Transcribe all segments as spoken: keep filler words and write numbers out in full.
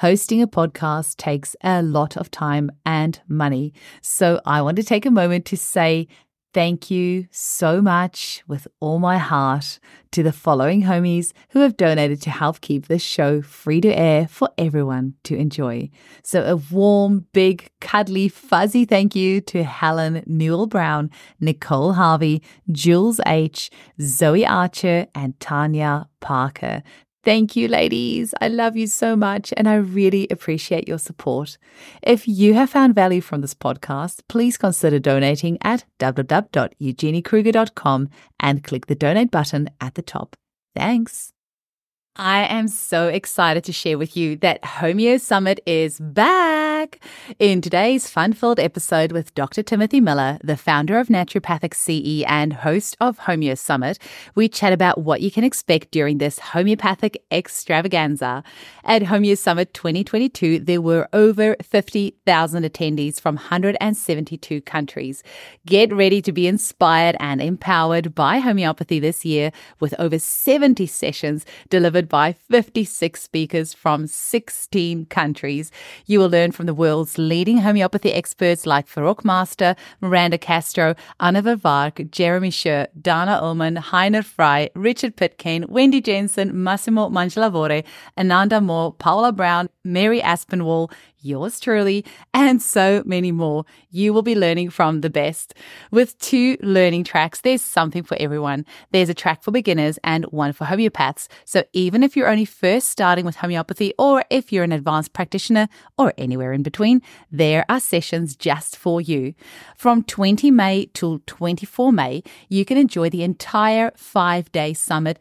Hosting a podcast takes a lot of time and money. So I want to take a moment to say thank you so much with all my heart to the following homies who have donated to help keep this show free to air for everyone to enjoy. So a warm, big, cuddly, fuzzy thank you to Helen Newell Brown, Nicole Harvey, Jules H., Zoe Archer, and Tanya Parker. Thank you, ladies. I love you so much, and I really appreciate your support. If you have found value from this podcast, please consider donating at w w w dot eugenie kruger dot com and click the donate button at the top. Thanks. I am so excited to share with you that Homeo Summit is back. In today's fun-filled episode with Doctor Timothy Miller, the founder of Naturopathic C E and host of Homeo Summit, we chat about what you can expect during this homeopathic extravaganza. At Homeo Summit twenty twenty-two, there were over fifty thousand attendees from one hundred seventy-two countries. Get ready to be inspired and empowered by homeopathy this year with over seventy sessions delivered by fifty-six speakers from sixteen countries. You will learn from the world's leading homeopathy experts like Farrokh Master, Miranda Castro, Anna Varvark, Jeremy Scher, Dana Ullman, Heiner Fry, Richard Pitcairn, Wendy Jensen, Massimo Mangialavore, Ananda Moore, Paula Brown, Mary Aspinwall, yours truly, and so many more. You will be learning from the best. With two learning tracks, there's something for everyone. There's a track for beginners and one for homeopaths. So even if you're only first starting with homeopathy, or if you're an advanced practitioner, or anywhere in between, there are sessions just for you. From the twentieth of May till the twenty-fourth of May, you can enjoy the entire five-day summit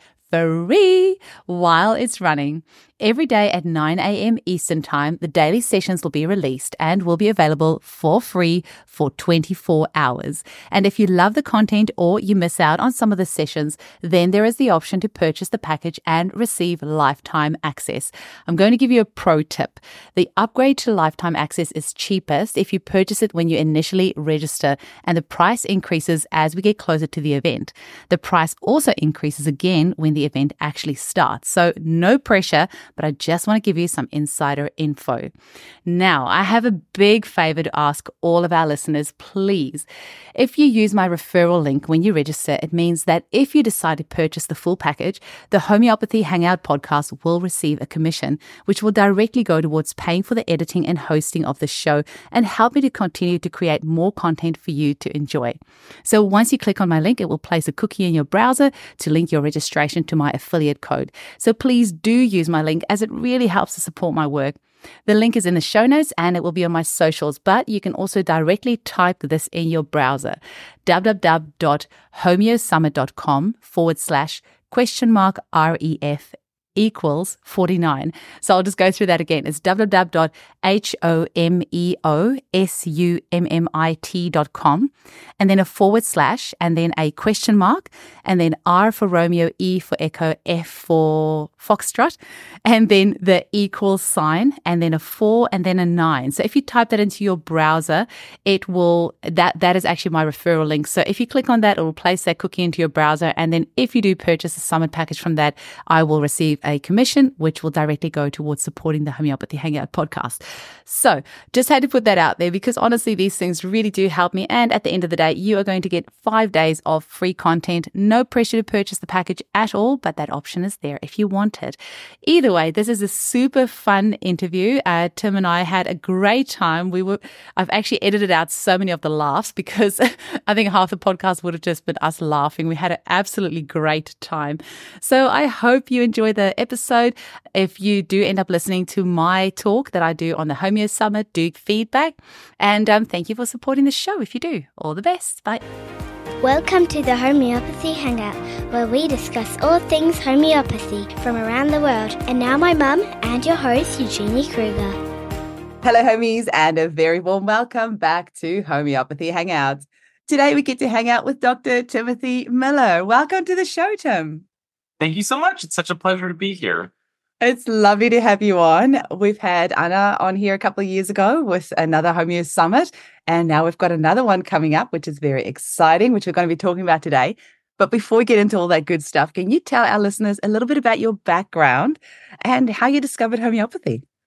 free while it's running. Every day at nine a.m. Eastern Time, the daily sessions will be released and will be available for free for twenty-four hours. And if you love the content or you miss out on some of the sessions, then there is the option to purchase the package and receive lifetime access. I'm going to give you a pro tip. The upgrade to lifetime access is cheapest if you purchase it when you initially register, and the price increases as we get closer to the event. The price also increases again when the event actually starts. So no pressure, but I just want to give you some insider info. Now, I have a big favor to ask all of our listeners, please. If you use my referral link when you register, it means that if you decide to purchase the full package, the Homeopathy Hangout podcast will receive a commission, which will directly go towards paying for the editing and hosting of the show and help me to continue to create more content for you to enjoy. So once you click on my link, it will place a cookie in your browser to link your registration to my affiliate code. So please do use my link, as it really helps to support my work. The link is in the show notes and it will be on my socials, but you can also directly type this in your browser. www.homeosummit.com forward slash question mark REF equals forty-nine. So I'll just go through that again. It's www.homeosummit dot com and then a forward slash and then a question mark and then R for Romeo, E for Echo, F for Foxtrot, and then the equal sign and then a four and then a nine. So if you type that into your browser, it will, that, that is actually my referral link. So if you click on that, it will place that cookie into your browser. And then if you do purchase a summit package from that, I will receive a commission, which will directly go towards supporting the Homeopathy Hangout podcast. So just had to put that out there because honestly, these things really do help me. And at the end of the day, you are going to get five days of free content. No pressure to purchase the package at all, but that option is there if you want it. Either way, this is a super fun interview. Uh, Tim and I had a great time. We were, I've actually edited out so many of the laughs because I think half the podcast would have just been us laughing. We had an absolutely great time. So I hope you enjoy the episode. If you do end up listening to my talk that I do on the Homeo Summit, do feedback. And um, thank you for supporting the show if you do. All the best. Bye. Welcome to the Homeopathy Hangout, where we discuss all things homeopathy from around the world. And now my mum and your host, Eugenie Kruger. Hello, homies, and a very warm welcome back to Homeopathy Hangout. Today we get to hang out with Doctor Timothy Miller. Welcome to the show, Tim. Thank you so much. It's such a pleasure to be here. It's lovely to have you on. We've had Anna on here a couple of years ago with another Homeo Summit, and now we've got another one coming up, which is very exciting, which we're going to be talking about today. But before we get into all that good stuff, can you tell our listeners a little bit about your background and how you discovered homeopathy?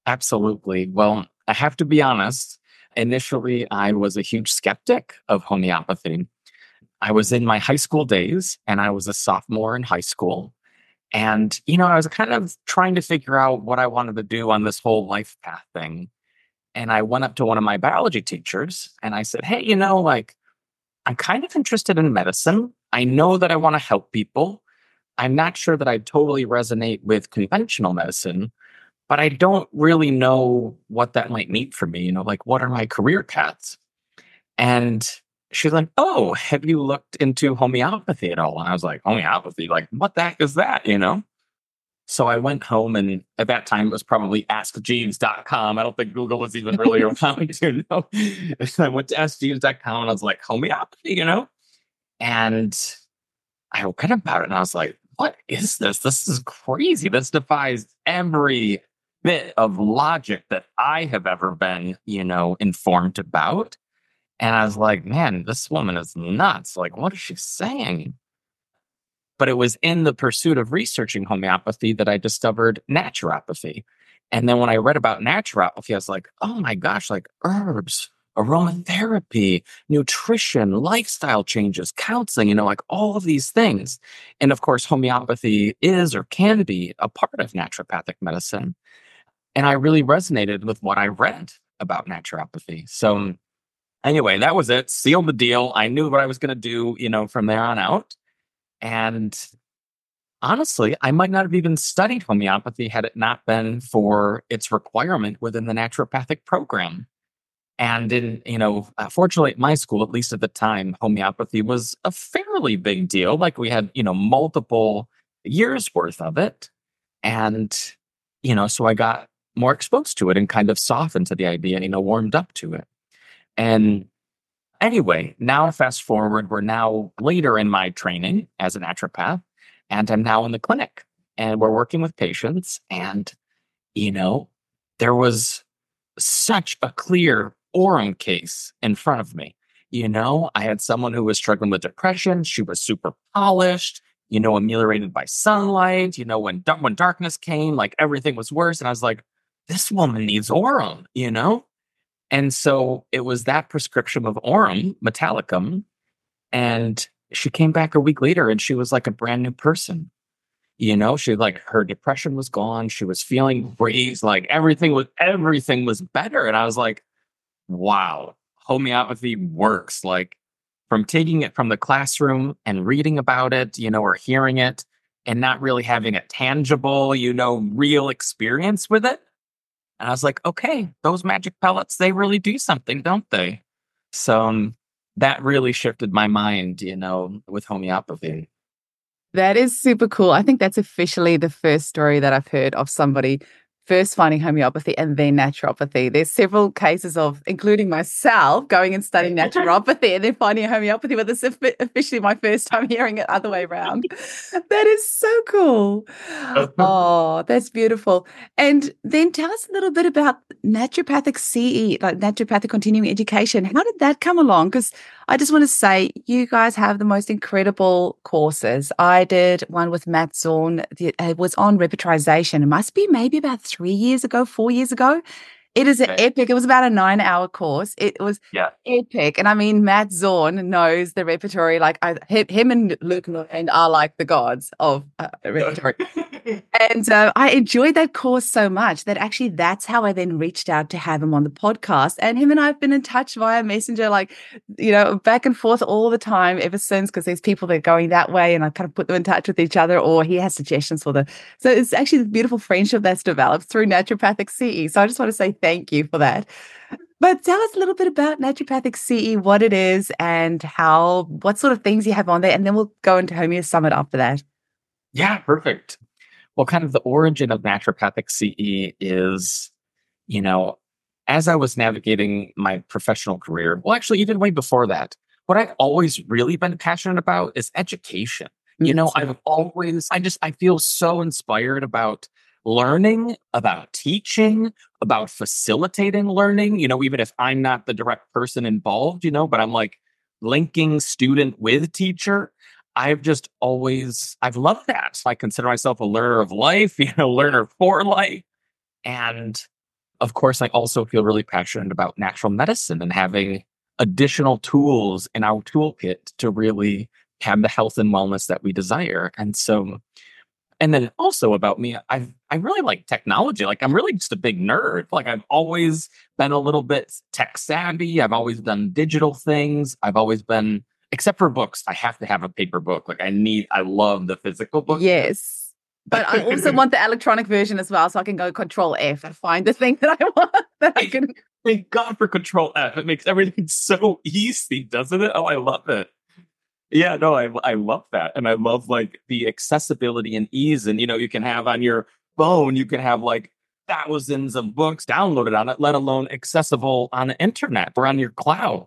Absolutely. Well, I have to be honest. Initially, I was a huge skeptic of homeopathy. I was in my high school days and I was a sophomore in high school. And, you know, I was kind of trying to figure out what I wanted to do on this whole life path thing. And I went up to one of my biology teachers and I said, hey, you know, like, I'm kind of interested in medicine. I know that I want to help people. I'm not sure that I totally resonate with conventional medicine, but I don't really know what that might mean for me. You know, like, what are my career paths? And she's like, oh, have you looked into homeopathy at all? And I was like, homeopathy? Like, what the heck is that? You know? So I went home, and at that time it was probably ask jeeves dot com. I don't think Google was even really around, you know. I went to ask jeeves dot com and I was like, homeopathy, you know? And I read about it and I was like, what is this? This is crazy. This defies every bit of logic that I have ever been, you know, informed about. And I was like, man, this woman is nuts. Like, what is she saying? But it was in the pursuit of researching homeopathy that I discovered naturopathy. And then when I read about naturopathy, I was like, oh my gosh, like herbs, aromatherapy, nutrition, lifestyle changes, counseling, you know, like all of these things. And of course, homeopathy is or can be a part of naturopathic medicine. And I really resonated with what I read about naturopathy. So anyway, that was it. Sealed the deal. I knew what I was going to do, you know, from there on out. And honestly, I might not have even studied homeopathy had it not been for its requirement within the naturopathic program. And in, you know, uh, fortunately at my school, at least at the time, homeopathy was a fairly big deal. Like we had, you know, multiple years worth of it. And, you know, so I got more exposed to it and kind of softened to the idea, you know, warmed up to it. And anyway, now fast forward, we're now later in my training as a naturopath, and I'm now in the clinic and we're working with patients. And, you know, there was such a clear Orem case in front of me. You know, I had someone who was struggling with depression. She was super polished, you know, ameliorated by sunlight. You know, when, when darkness came, like everything was worse. And I was like, this woman needs Orem, you know? And so it was that prescription of Orem, Metallicum, and she came back a week later and she was like a brand new person. You know, she like her depression was gone. She was feeling raised, like everything was everything was better. And I was like, wow, homeopathy works. Like from taking it from the classroom and reading about it, you know, or hearing it and not really having a tangible, you know, real experience with it. And I was like, okay, those magic pellets, they really do something, don't they? So um, that really shifted my mind, you know, with homeopathy. That is super cool. I think that's officially the first story that I've heard of somebody first finding homeopathy and then naturopathy. There's several cases of, including myself, going and studying naturopathy and then finding homeopathy, but this is officially my first time hearing it other way around. That is so cool. Oh, that's beautiful. And then tell us a little bit about naturopathic C E, like naturopathic continuing education. How did that come along? Because I just want to say, you guys have the most incredible courses. I did one with Matt Zorn. It was on repertorization. It must be maybe about three years ago, four years ago. It is an Okay. epic. It was about a nine-hour course. It was Yeah. epic. And I mean, Matt Zorn knows the repertory. Like I, him and Luke and are like the gods of uh, repertory. And uh, I enjoyed that course so much that actually that's how I then reached out to have him on the podcast. And him and I have been in touch via Messenger, like, you know, back and forth all the time ever since, because there's people that are going that way and I kind of put them in touch with each other, or he has suggestions for them. So it's actually the beautiful friendship that's developed through naturopathic C E. So I just want to say thank you for that. But tell us a little bit about naturopathic C E, what it is and how, what sort of things you have on there. And then we'll go into Homeo Summit after that. Yeah, perfect. Well, kind of the origin of naturopathic C E is, you know, as I was navigating my professional career, well, actually, even way before that, what I've always really been passionate about is education. You know, I've always, I just, I feel so inspired about learning, about teaching, about facilitating learning, you know, even if I'm not the direct person involved, you know, but I'm like linking student with teacher. I've just always, I've loved that. I consider myself a learner of life, you know, learner for life. And of course, I also feel really passionate about natural medicine and having additional tools in our toolkit to really have the health and wellness that we desire. And so, and then also about me, I've I really like technology. Like I'm really just a big nerd. Like I've always been a little bit tech savvy. I've always done digital things. I've always been, except for books, I have to have a paper book. Like I need, I love the physical book. Yes. But I also want the electronic version as well, so I can go Control F and find the thing that I want. That I can. Thank God for Control F. It makes everything so easy, doesn't it? Oh, I love it. Yeah, no, I I love that. And I love like the accessibility and ease. And, you know, you can have on your phone, you can have like thousands of books downloaded on it, let alone accessible on the internet or on your cloud.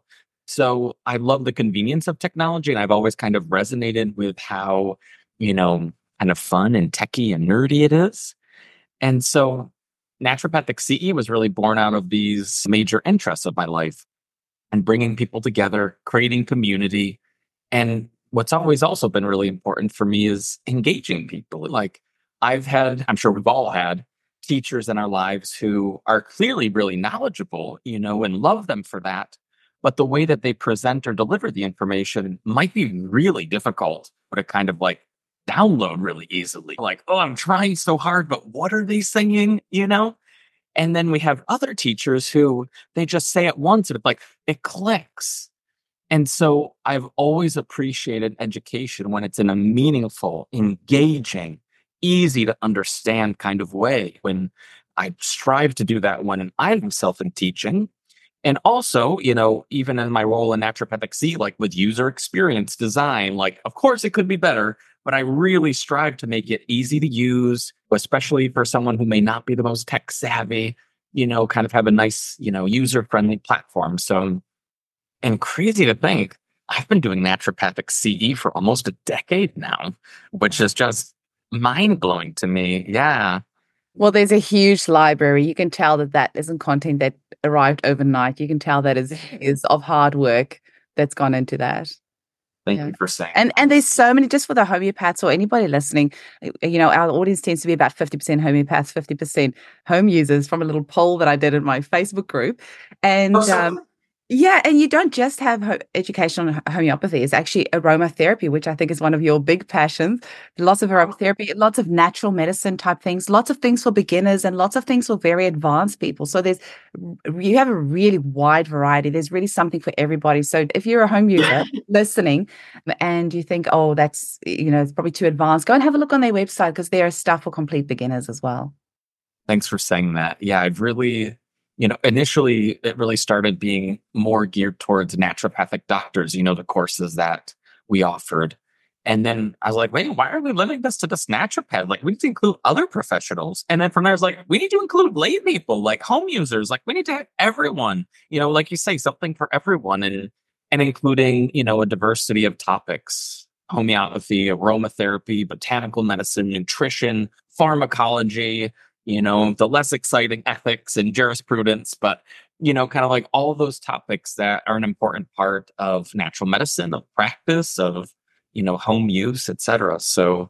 So I love the convenience of technology. And I've always kind of resonated with how, you know, kind of fun and techie and nerdy it is. And so naturopathic C E was really born out of these major interests of my life and bringing people together, creating community. And what's always also been really important for me is engaging people. Like I've had, I'm sure we've all had teachers in our lives who are clearly really knowledgeable, you know, and love them for that. But the way that they present or deliver the information might be really difficult, but it kind of like download really easily. Like, oh, I'm trying so hard, but what are they saying? You know? And then we have other teachers who they just say it once and it's like, it clicks. And so I've always appreciated education when it's in a meaningful, engaging, easy to understand kind of way. When I strive to do that when I'm myself in teaching. And also, you know, even in my role in naturopathic C, like with user experience design, like, of course it could be better, but I really strive to make it easy to use, especially for someone who may not be the most tech savvy, you know, kind of have a nice, you know, user friendly platform. So, and crazy to think, I've been doing naturopathic C E for almost a decade now, which is just mind blowing to me. Yeah. Well, there's a huge library. You can tell that that isn't content that arrived overnight. You can tell that is is of hard work that's gone into that. Thank Yeah. you for saying. And and there's so many, just for the homeopaths or anybody listening, you know, our audience tends to be about fifty percent homeopaths, fifty percent home users from a little poll that I did in my Facebook group. And um, yeah, and you don't just have ho- education on homeopathy. It's actually aromatherapy, which I think is one of your big passions. Lots of aromatherapy, lots of natural medicine type things, lots of things for beginners and lots of things for very advanced people. So there's, you have a really wide variety. There's really something for everybody. So if you're a home user listening and you think, oh, that's, you know, it's probably too advanced, go and have a look on their website because there is stuff for complete beginners as well. Thanks for saying that. Yeah, I've really, you know, initially it really started being more geared towards naturopathic doctors, you know, the courses that we offered. And then I was like, wait, why are we limiting this to just naturopath? Like, we need to include other professionals. And then from there, I was like, we need to include lay people, like home users. Like, we need to have everyone, you know, like you say, something for everyone, and and including, you know, a diversity of topics: homeopathy, aromatherapy, botanical medicine, nutrition, pharmacology, you know, the less exciting ethics and jurisprudence, but, you know, kind of like all of those topics that are an important part of natural medicine, of practice, of, you know, home use, et cetera. So,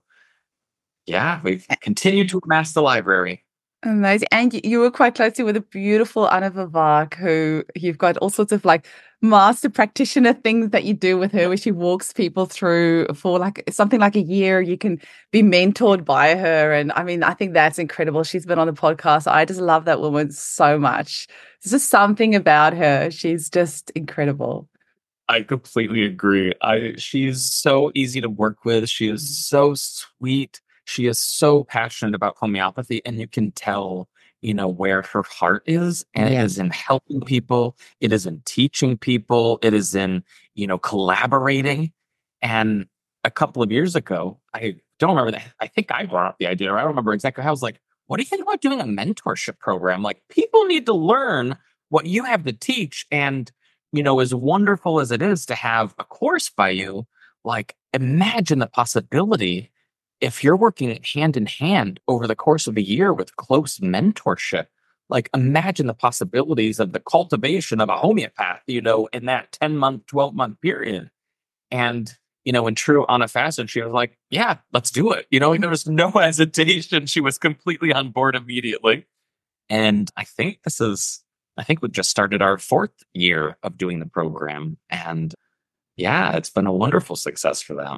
yeah, we've continued to amass the library. Amazing. And you, you were quite closely with a beautiful Anna Vivak, who you've got all sorts of like master practitioner things that you do with her, where she walks people through for like something like a year. You can be mentored by her. And I mean, I think that's incredible. She's been on the podcast. I just love that woman so much. There's just something about her. She's just incredible. I completely agree. I she's so easy to work with. She is so sweet. She is so passionate about homeopathy, and you can tell, you know, where her heart is, and Yeah. it is in helping people. It is in teaching people. It is in, you know, collaborating. And a couple of years ago, I don't remember that. I think I brought up the idea. Or I don't remember exactly how. I was like, what do you think about doing a mentorship program? Like, people need to learn what you have to teach. And, you know, as wonderful as it is to have a course by you, like, imagine the possibility if you're working hand in hand over the course of a year with close mentorship. Like, imagine the possibilities of the cultivation of a homeopath, you know, in that ten month, twelve month period. And, you know, in true Anna fashion, she was like, yeah, let's do it. You know, there was no hesitation. She was completely on board immediately. And I think this is, I think we just started our fourth year of doing the program. And yeah, it's been a wonderful success for them.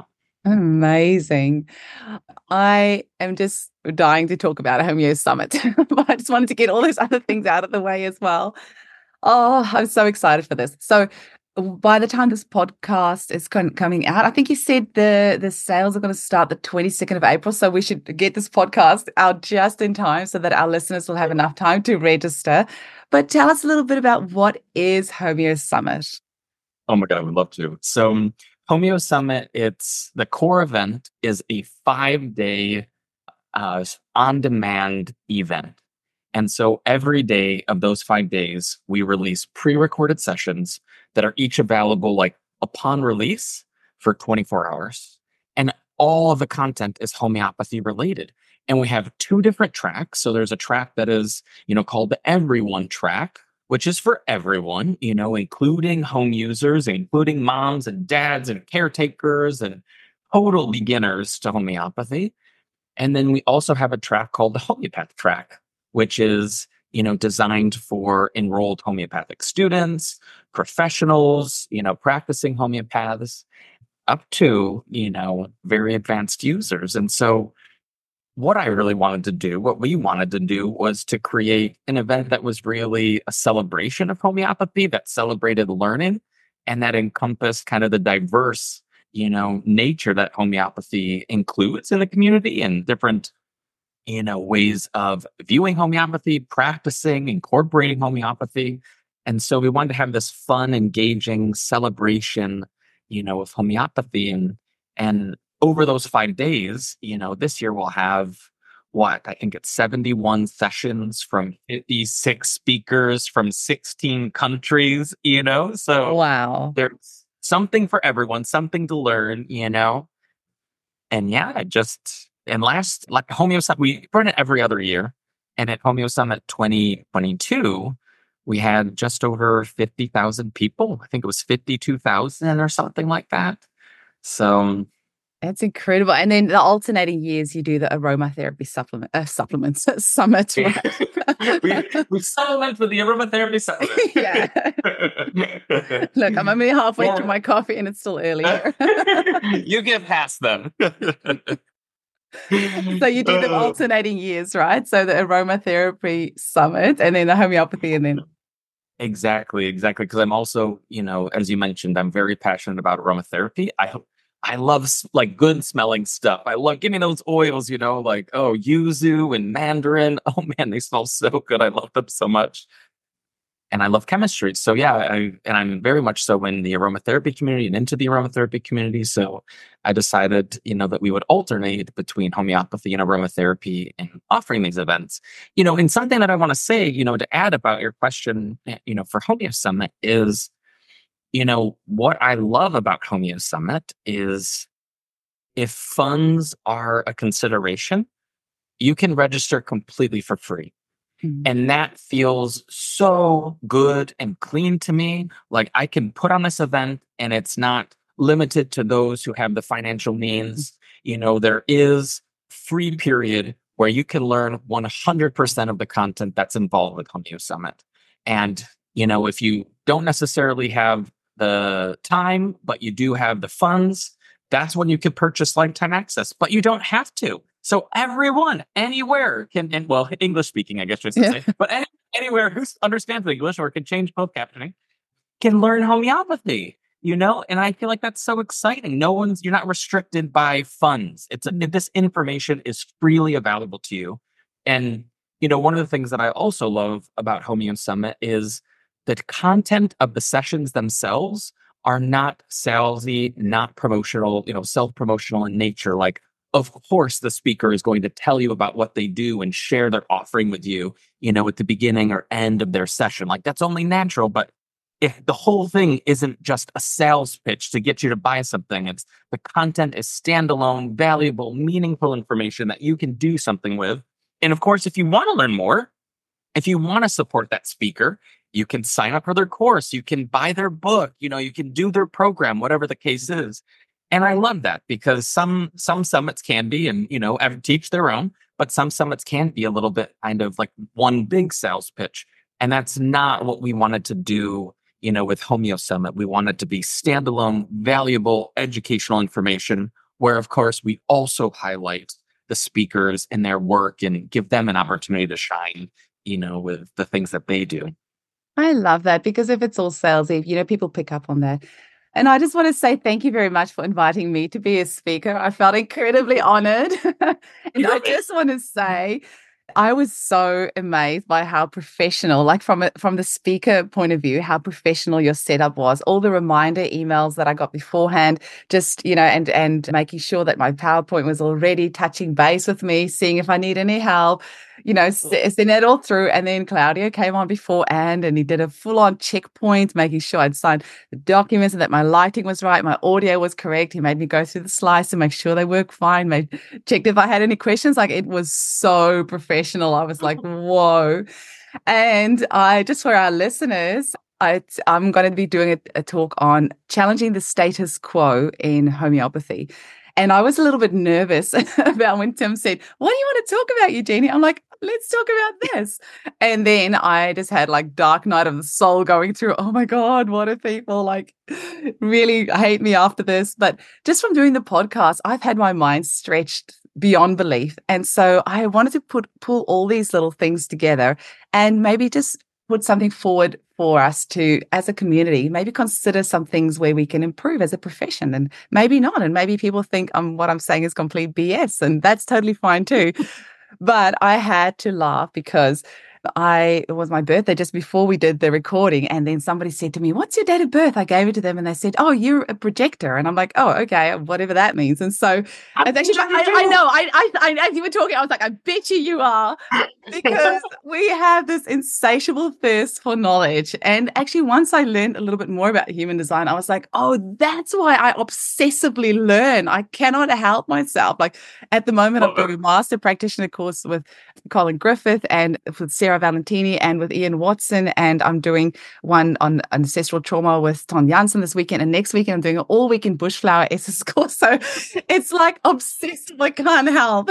Amazing. I am just dying to talk about a Homeo Summit, but I just wanted to get all those other things out of the way as well. Oh, I'm so excited for this. So by the time this podcast is con- coming out, I think you said the, the sales are going to start the twenty-second of April. So we should get this podcast out just in time so that our listeners will have enough time to register. But tell us a little bit about what is Homeo Summit. Oh my God, I would love to. So Homeo Summit, it's the core event is a five-day uh, on-demand event. And so every day of those five days, we release pre-recorded sessions that are each available like upon release for twenty-four hours. And all of the content is homeopathy related. And we have two different tracks. So there's a track that is, you know, called the Everyone track, which is for everyone, you know, including home users, including moms and dads and caretakers and total beginners to homeopathy. And then we also have a track called the Homeopath track, which is, you know, designed for enrolled homeopathic students, professionals, you know, practicing homeopaths, up to, you know, very advanced users. And so what I really wanted to do, what we wanted to do was to create an event that was really a celebration of homeopathy, that celebrated learning and that encompassed kind of the diverse, you know, nature that homeopathy includes in the community and different, you know, ways of viewing homeopathy, practicing, incorporating homeopathy. And so we wanted to have this fun, engaging celebration, you know, of homeopathy. And, and over those five days, you know, this year we'll have what I think it's seventy-one sessions from fifty-six speakers from sixteen countries, you know, so wow, there's something for everyone, something to learn, you know, and yeah, I just, and last, like Homeo Summit, we run it every other year. And at Homeo Summit twenty twenty-two, we had just over fifty thousand people. I think it was fifty-two thousand or something like that. So that's incredible. And then the alternating years, you do the aromatherapy supplement, uh, supplements summit. Right? we, we supplement with the aromatherapy summit. Yeah. Look, I'm only halfway yeah. through my coffee and it's still early here. You get past them. So you do the alternating years, right? So the aromatherapy summit and then the homeopathy and then. Exactly, exactly. Because I'm also, you know, as you mentioned, I'm very passionate about aromatherapy. I hope. I love like good smelling stuff. I love, give me those oils, you know, like, oh, yuzu and mandarin. Oh man, they smell so good. I love them so much. And I love chemistry. So yeah, I, and I'm very much so in the aromatherapy community and into the aromatherapy community. So I decided, you know, that we would alternate between homeopathy and aromatherapy and offering these events. You know, and something that I want to say, you know, to add about your question, you know, for Homeo Summit is, you know, what I love about Homeo Summit is if funds are a consideration, you can register completely for free. Mm-hmm. And that feels so good and clean to me. Like I can put on this event and it's not limited to those who have the financial means. Mm-hmm. You know, there is free period where you can learn one hundred percent of the content that's involved with Homeo Summit. And, you know, if you don't necessarily have the time, but you do have the funds, that's when you can purchase lifetime access, but you don't have to. So everyone, anywhere can, and well, English speaking, I guess you should yeah. say, but any, anywhere who understands English or can change both captioning can learn homeopathy, you know? And I feel like that's so exciting. No one's, you're not restricted by funds. It's a, this information is freely available to you. And, you know, one of the things that I also love about Homeo Summit is the content of the sessions themselves are not salesy, not promotional, you know, self-promotional in nature. Like, of course, the speaker is going to tell you about what they do and share their offering with you, you know, at the beginning or end of their session. Like, that's only natural. But if the whole thing isn't just a sales pitch to get you to buy something, it's the content is standalone, valuable, meaningful information that you can do something with. And of course, if you want to learn more, if you want to support that speaker, you can sign up for their course. You can buy their book. You know, you can do their program, whatever the case is. And I love that because some some summits can be, and, you know, teach their own. But some summits can be a little bit kind of like one big sales pitch. And that's not what we wanted to do, you know, with Homeo Summit. We wanted to be standalone, valuable, educational information, where, of course, we also highlight the speakers and their work and give them an opportunity to shine, you know, with the things that they do. I love that, because if it's all salesy, you know, people pick up on that. And I just want to say thank you very much for inviting me to be a speaker. I felt incredibly honored. And I just want to say, I was so amazed by how professional, like from a, from the speaker point of view, how professional your setup was. All the reminder emails that I got beforehand, just, you know, and and making sure that my PowerPoint was already touching base with me, seeing if I need any help, you know, send it all through. And then Claudio came on beforehand and he did a full-on checkpoint, making sure I'd signed the documents and that my lighting was right, my audio was correct. He made me go through the slides to make sure they work fine, made checked if I had any questions. Like, it was so professional. I was like, whoa. And I just, for our listeners, I, I'm going to be doing a, a talk on challenging the status quo in homeopathy. And I was a little bit nervous about when Tim said, what do you want to talk about, Eugenie? I'm like, let's talk about this. And then I just had like dark night of the soul going through. Oh my God, what if people like really hate me after this? But just from doing the podcast, I've had my mind stretched beyond belief. And so I wanted to put pull all these little things together and maybe just put something forward for us to, as a community, maybe consider some things where we can improve as a profession, and maybe not. And maybe people think um, what I'm saying is complete B S, and that's totally fine too. But I had to laugh because I it was my birthday just before we did the recording, and then somebody said to me, what's your date of birth? I gave it to them and they said, oh, you're a projector. And I'm like, oh, okay, whatever that means. And so I, actually, I, I know I, I, I, as you were talking, I was like, I bet you you are, because we have this insatiable thirst for knowledge. And actually, once I learned a little bit more about human design, I was like, oh, that's why I obsessively learn. I cannot help myself. Like, at the moment, I'm doing a master practitioner course with Colin Griffith and with Sarah Valentini and with Ian Watson, and I'm doing one on ancestral trauma with Ton Janssen this weekend, and next weekend I'm doing an all-weekend bushflower Esses course. So it's like obsessive. I can't help.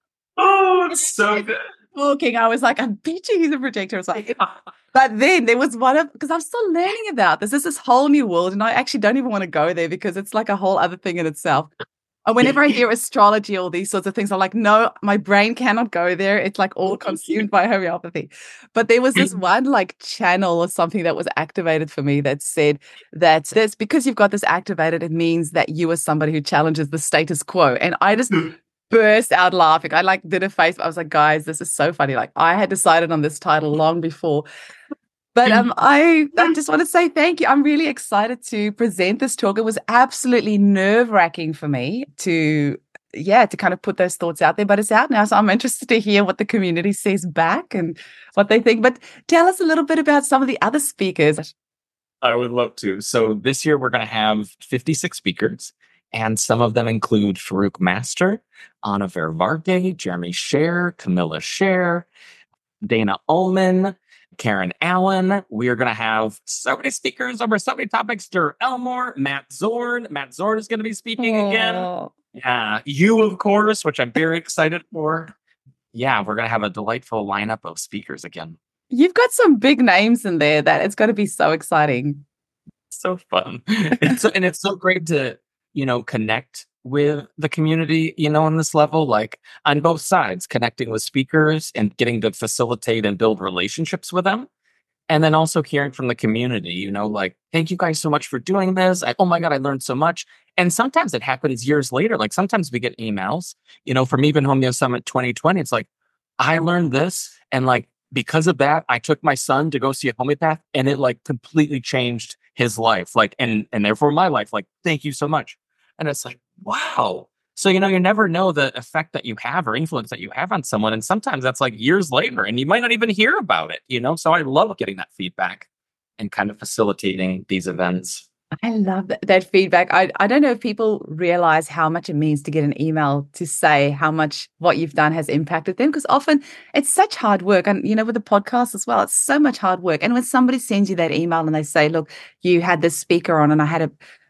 Oh, it's so good. Talking, I was like, I bet you he's a projector. I was like, but then there was one of, because I'm still learning about this. This is this whole new world, and I actually don't even want to go there because it's like a whole other thing in itself. And whenever I hear astrology, all these sorts of things, I'm like, no, my brain cannot go there. It's like all consumed by homeopathy. But there was this one like channel or something that was activated for me that said that this, because you've got this activated, it means that you are somebody who challenges the status quo. And I just burst out laughing. I like did a face. I was like, guys, this is so funny. Like, I had decided on this title long before. But um, I, I just want to say thank you. I'm really excited to present this talk. It was absolutely nerve-wracking for me to, yeah, to kind of put those thoughts out there. But it's out now, so I'm interested to hear what the community says back and what they think. But tell us a little bit about some of the other speakers. I would love to. So this year we're going to have fifty-six speakers, and some of them include Farouk Master, Anna Vervarke, Jeremy Scher, Camilla Scher, Dana Ullman, Karen Allen. We are going to have so many speakers over so many topics. Dur Elmore, Matt Zorn. Matt Zorn is going to be speaking Aww. again. Yeah, you, of course, which I'm very excited for. Yeah, we're going to have a delightful lineup of speakers again. You've got some big names in there that it's going to be so exciting. So fun. It's, and it's so great to, you know, connect with the community, you know, on this level, like on both sides, connecting with speakers and getting to facilitate and build relationships with them. And then also hearing from the community, you know, like, thank you guys so much for doing this. I, oh my God, I learned so much. And sometimes it happens years later. Like sometimes we get emails, you know, from even Homeo Summit twenty twenty. It's like, I learned this. And like, because of that, I took my son to go see a homeopath and it like completely changed his life. Like, and, and therefore my life, like, thank you so much. And it's like, wow. So, you know, you never know the effect that you have or influence that you have on someone. And sometimes that's like years later and you might not even hear about it, you know? So I love getting that feedback and kind of facilitating these events. I love that, that feedback. I, I don't know if people realize how much it means to get an email to say how much what you've done has impacted them, because often it's such hard work. And, you know, with the podcast as well, it's so much hard work. And when somebody sends you that email and they say, look, you had this speaker on and I had a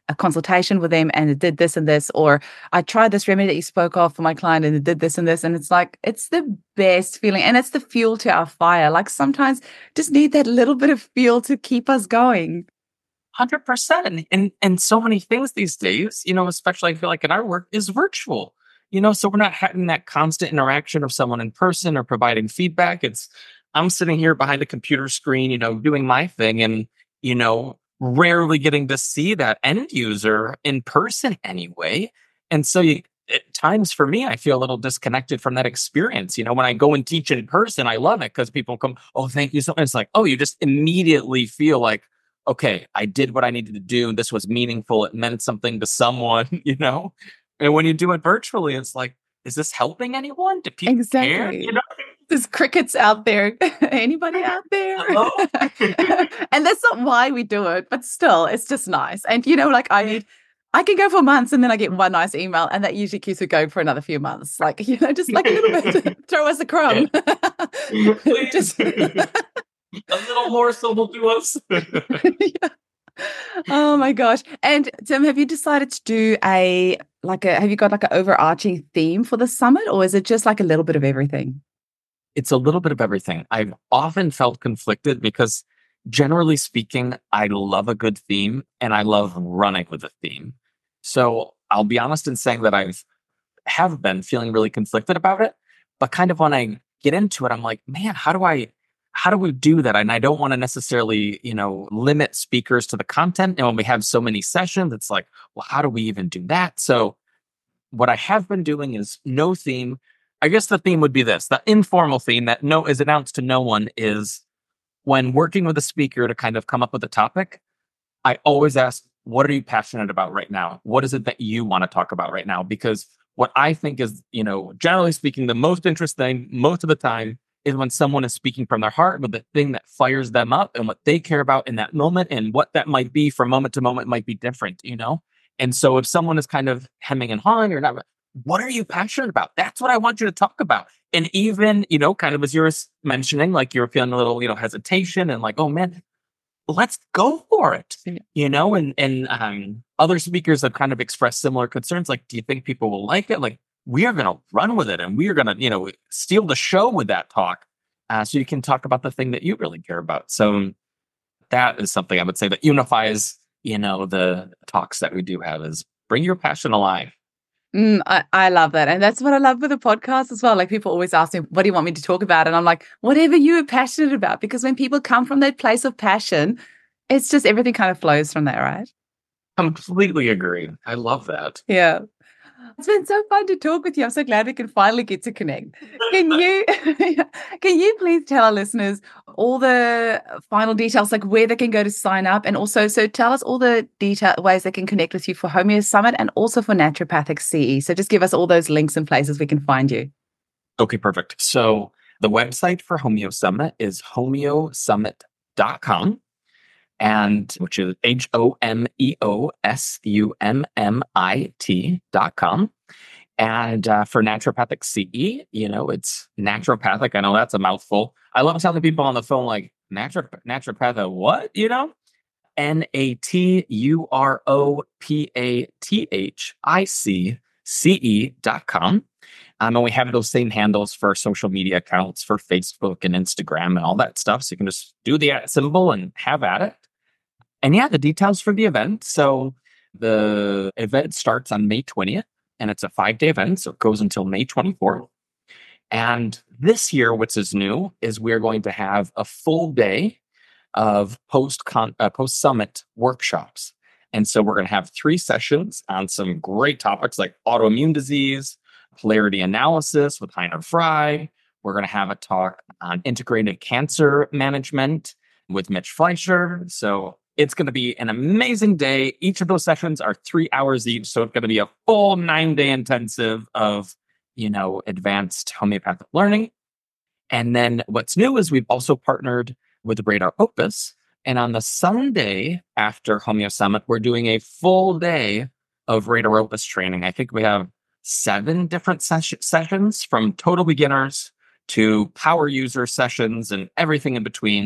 a consultation with them and it did this and this, or I tried this remedy that you spoke of for my client and it did this and this. And it's like, it's the best feeling. And it's the fuel to our fire. Like sometimes just need that little bit of fuel to keep us going. one hundred percent. And, and, and so many things these days, you know, especially I feel like in our work is virtual, you know, so we're not having that constant interaction of someone in person or providing feedback. It's, I'm sitting here behind a computer screen, you know, doing my thing and, you know, rarely getting to see that end user in person anyway. And so you, at times for me, I feel a little disconnected from that experience. You know, when I go and teach in person, I love it because people come, oh, thank you so much. It's like, oh, you just immediately feel like, okay, I did what I needed to do. This was meaningful. It meant something to someone, you know? And when you do it virtually, it's like, is this helping anyone? Do people exactly. care? You know? There's crickets out there. Anybody out there? And that's not why we do it, but still, it's just nice. And, you know, like I need, I can go for months and then I get one nice email and that usually keeps me going for another few months. Like, you know, just like a little bit, throw us a crumb. just a little morsel will do us. Yeah. Oh my gosh. And Tim, have you decided to do a, like a, have you got like an overarching theme for the summit or is it just like a little bit of everything? It's a little bit of everything. I've often felt conflicted because generally speaking, I love a good theme and I love running with a theme. So I'll be honest in saying that I've have been feeling really conflicted about it, but kind of when I get into it, I'm like, man, how do I, how do we do that? And I don't want to necessarily, you know, limit speakers to the content. And when we have so many sessions, it's like, well, how do we even do that? So what I have been doing is no theme. I guess the theme would be this, the informal theme that no is announced to no one is when working with a speaker to kind of come up with a topic, I always ask, what are you passionate about right now? What is it that you want to talk about right now? Because what I think is, you know, generally speaking, the most interesting most of the time is when someone is speaking from their heart with the thing that fires them up and what they care about in that moment and what that might be from moment to moment might be different, you know? And so if someone is kind of hemming and hawing or not, what are you passionate about? That's what I want you to talk about. And even, you know, kind of as you were mentioning, like you're feeling a little, you know, hesitation and like, oh man, let's go for it, you know? And, and um, other speakers have kind of expressed similar concerns. Like, do you think people will like it? Like, we are going to run with it and we are going to, you know, steal the show with that talk. Uh, so you can talk about the thing that you really care about. So that is something I would say that unifies, you know, the talks that we do have is bring your passion alive. Mm, I, I love that. And that's what I love with the podcast as well. Like people always ask me, what do you want me to talk about? And I'm like, whatever you are passionate about, because when people come from that place of passion, it's just everything kind of flows from there, right? Completely agree. I love that. Yeah. It's been so fun to talk with you. I'm so glad we can finally get to connect. Can you can you please tell our listeners all the final details, like where they can go to sign up, and also so tell us all the detail ways they can connect with you for Homeo Summit and also for Naturopathic C E. So just give us all those links and places we can find you. Okay, perfect. So the website for Homeo Summit is homeo summit dot com. And which is H O M E O S U M M I T dot com. And uh, for Naturopathic C E, you know, it's naturopathic. I know that's a mouthful. I love telling people on the phone, like, Naturopath, naturopathic, what? You know? N A T U R O P A T H I C C E dot com. Um, and we have those same handles for social media accounts for Facebook and Instagram and all that stuff. So you can just do the at symbol and have at it. And yeah, the details for the event. So the event starts on May twentieth and it's a five day event. So it goes until May twenty-fourth. And this year, what's is new is we're going to have a full day of post con uh, post summit workshops. And so we're going to have three sessions on some great topics like autoimmune disease, polarity analysis with Heiner Fry. We're going to have a talk on integrated cancer management with Mitch Fleischer. So it's going to be an amazing day. Each of those sessions are three hours each. So it's going to be a full nine day intensive of, you know, advanced homeopathic learning. And then what's new is we've also partnered with Radar Opus. And on the Sunday after Homeo Summit, we're doing a full day of Radar Opus training. I think we have seven different ses- sessions from total beginners to power user sessions and everything in between.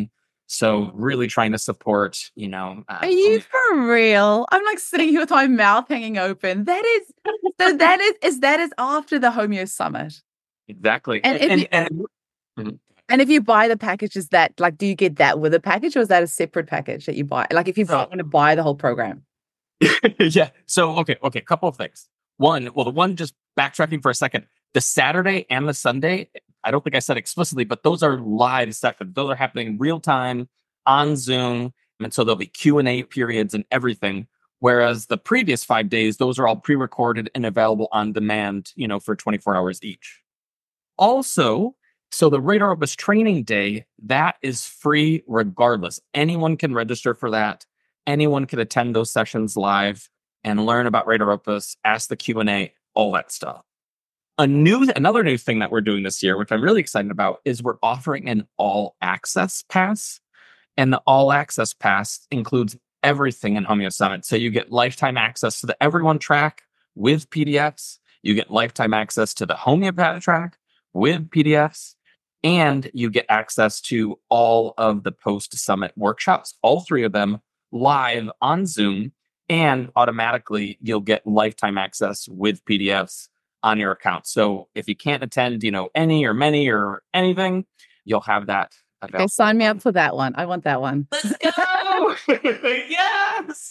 So really trying to support, you know. Uh, Are you for real? I'm like sitting here with my mouth hanging open. That is, so that is, is that is after the Homeo Summit. Exactly. And, And, if you, and, and and if you buy the package, is that like, do you get that with a package or is that a separate package that you buy? Like if you So- want to buy the whole program. yeah. So, okay. Okay. A couple of things. One, well, the one, just backtracking for a second, the Saturday and the Sunday, I don't think I said explicitly, but those are live sessions. Those are happening real time on Zoom. And so there'll be Q and A periods and everything. Whereas the previous five days, those are all pre-recorded and available on demand, you know, for twenty-four hours each. Also, so the Radar Opus training day, that is free regardless. Anyone can register for that. Anyone can attend those sessions live and learn about Radar Opus, ask the Q and A, all that stuff. A new, another new thing that we're doing this year, which I'm really excited about, is we're offering an all access pass. And the all access pass includes everything in Homeo Summit. So you get lifetime access to the Everyone track with P D Fs. You get lifetime access to the Homeopath track with P D Fs. And you get access to all of the post-summit workshops, all three of them live on Zoom. And automatically, you'll get lifetime access with P D Fs on your account. So if you can't attend, you know, any or many or anything, you'll have that available. Okay, sign me up for that one. I want that one. Let's go! Yes!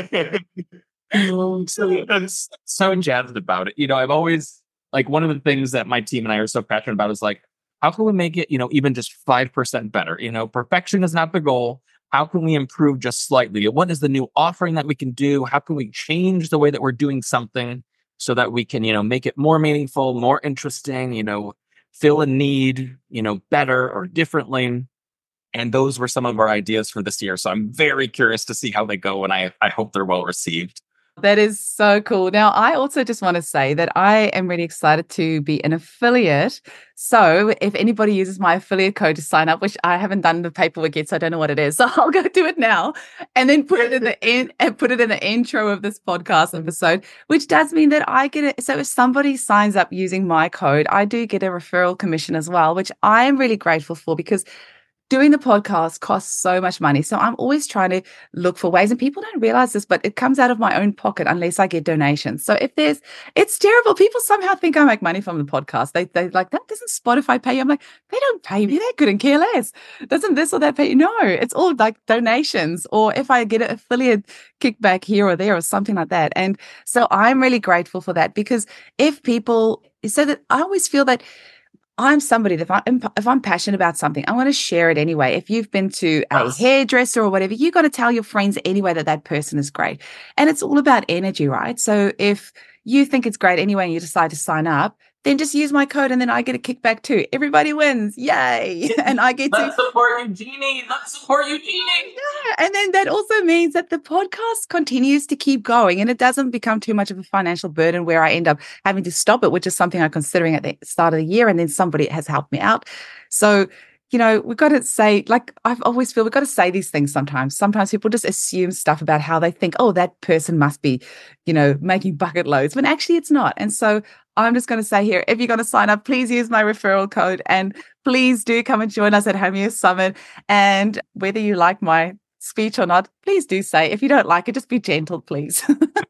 so, I'm so jazzed about it. You know, I've always, like, one of the things that my team and I are so passionate about is like, how can we make it, you know, even just five percent better? You know, perfection is not the goal. How can we improve just slightly? What is the new offering that we can do? How can we change the way that we're doing something so that we can, you know, make it more meaningful, more interesting, you know, fill a need, you know, better or differently? And those were some of our ideas for this year. So I'm very curious to see how they go, and I, I hope they're well received. That is so cool. Now, I also just want to say that I am really excited to be an affiliate. So if anybody uses my affiliate code to sign up, which I haven't done the paperwork yet, so I don't know what it is. So I'll go do it now and then put it in the in and put it in the intro of this podcast episode, which does mean that I get it. So if somebody signs up using my code, I do get a referral commission as well, which I am really grateful for because doing the podcast costs so much money. So I'm always trying to look for ways, and people don't realize this, but it comes out of my own pocket unless I get donations. So if there's, it's terrible. People somehow think I make money from the podcast. They, they like, that doesn't Spotify pay you? I'm like, they don't pay me. They couldn't care less. Doesn't this or that pay you? No, it's all like donations, or if I get an affiliate kickback here or there or something like that. And so I'm really grateful for that, because if people, so that I always feel that I'm somebody that if I'm, if I'm passionate about something, I want to share it anyway. If you've been to a Yes. hairdresser or whatever, you got to tell your friends anyway that that person is great. And it's all about energy, right? So if you think it's great anyway and you decide to sign up, then just use my code and then I get a kickback too. Everybody wins. Yay. And I get to Let's support Eugenie. Let's support Eugenie. and then that also means that the podcast continues to keep going and it doesn't become too much of a financial burden where I end up having to stop it, which is something I'm considering at the start of the year. And then somebody has helped me out. So, you know, we've got to say, like, I've always feel we've got to say these things sometimes. Sometimes people just assume stuff about how they think, oh, that person must be, you know, making bucket loads, when actually it's not. And so I'm just going to say here, if you're going to sign up, please use my referral code and please do come and join us at Homeo Summit. And whether you like my speech or not, please do say. If you don't like it, just be gentle, please.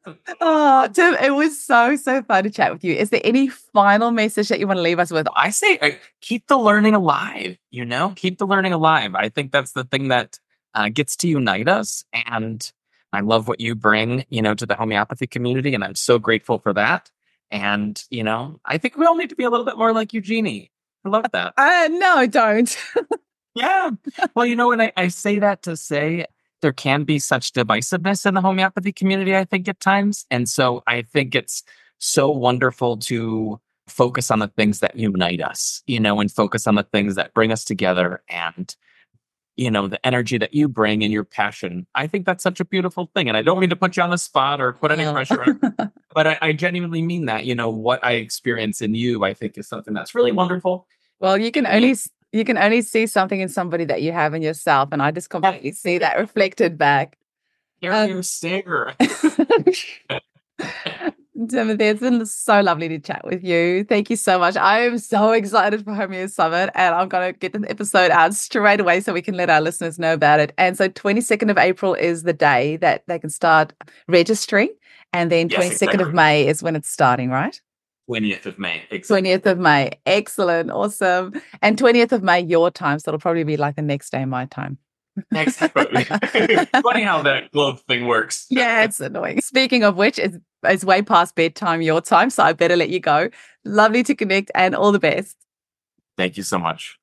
Oh, Tim, it was so, so fun to chat with you. Is there any final message that you want to leave us with? I say uh, keep the learning alive, you know, keep the learning alive. I think that's the thing that uh, gets to unite us. And I love what you bring, you know, to the homeopathy community. And I'm so grateful for that. And, you know, I think we all need to be a little bit more like Eugenie. I love that. Uh, no, don't. Yeah. Well, you know, and I, I say that to say there can be such divisiveness in the homeopathy community, I think, at times. And so I think it's so wonderful to focus on the things that unite us, you know, and focus on the things that bring us together. And, you know, the energy that you bring and your passion. I think that's such a beautiful thing. And I don't mean to put you on the spot or put any No. pressure on, but I, I genuinely mean that. You know, what I experience in you, I think, is something that's really wonderful. Well, you can only you can only see something in somebody that you have in yourself, and I just completely see that reflected back. Here Um, you stare. Timothy, it's been so lovely to chat with you. Thank you so much. I am so excited for Homeo Summit, and I'm going to get the episode out straight away so we can let our listeners know about it. And so twenty-second of April is the day that they can start registering, and then Yes, twenty-second exactly. of May is when it's starting, right? twentieth of May. Exactly. twentieth of May. Excellent. Awesome. And twentieth of May, your time. So it'll probably be like the next day, my time. Exactly. Funny how that glove thing works. Yeah, it's annoying. Speaking of which, it's, it's way past bedtime your time, so I better let you go. Lovely to connect and all the best. Thank you so much.